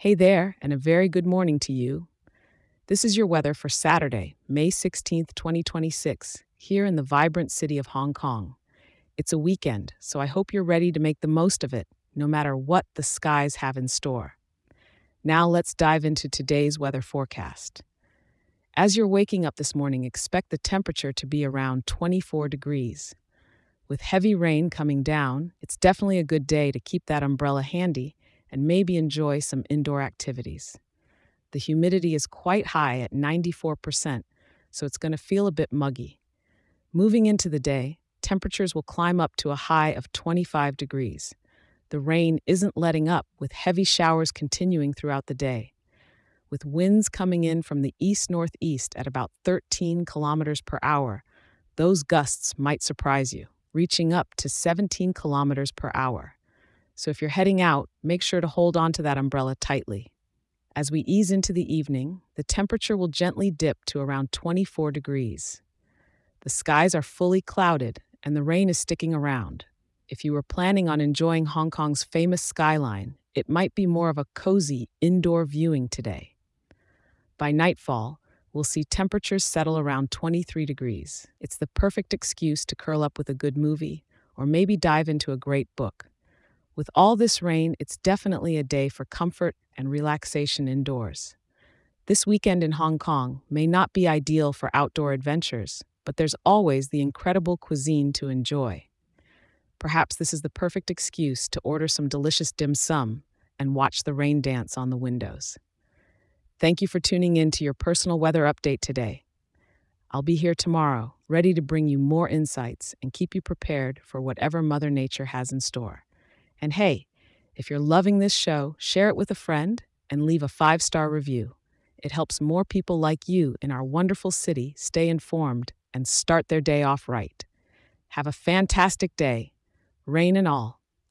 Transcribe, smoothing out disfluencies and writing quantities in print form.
Hey there, and a very good morning to you. This is your weather for Saturday, May 16th, 2026, here in the vibrant city of Hong Kong. It's a weekend, so I hope you're ready to make the most of it, no matter what the skies have in store. Now let's dive into today's weather forecast. As you're waking up this morning, expect the temperature to be around 24 degrees. With heavy rain coming down, it's definitely a good day to keep that umbrella handy and maybe enjoy some indoor activities. The humidity is quite high at 94%, so it's going to feel a bit muggy. Moving into the day, temperatures will climb up to a high of 25 degrees. The rain isn't letting up, with heavy showers continuing throughout the day. With winds coming in from the east-northeast at about 13 kilometers per hour, those gusts might surprise you, reaching up to 17 kilometers per hour. So if you're heading out, make sure to hold on to that umbrella tightly. As we ease into the evening, the temperature will gently dip to around 24 degrees. The skies are fully clouded and the rain is sticking around. If you were planning on enjoying Hong Kong's famous skyline, it might be more of a cozy indoor viewing today. By nightfall, we'll see temperatures settle around 23 degrees. It's the perfect excuse to curl up with a good movie or maybe dive into a great book. With all this rain, it's definitely a day for comfort and relaxation indoors. This weekend in Hong Kong may not be ideal for outdoor adventures, but there's always the incredible cuisine to enjoy. Perhaps this is the perfect excuse to order some delicious dim sum and watch the rain dance on the windows. Thank you for tuning in to your personal weather update today. I'll be here tomorrow, ready to bring you more insights and keep you prepared for whatever Mother Nature has in store. And hey, if you're loving this show, share it with a friend and leave a 5-star review. It helps more people like you in our wonderful city stay informed and start their day off right. Have a fantastic day, rain and all.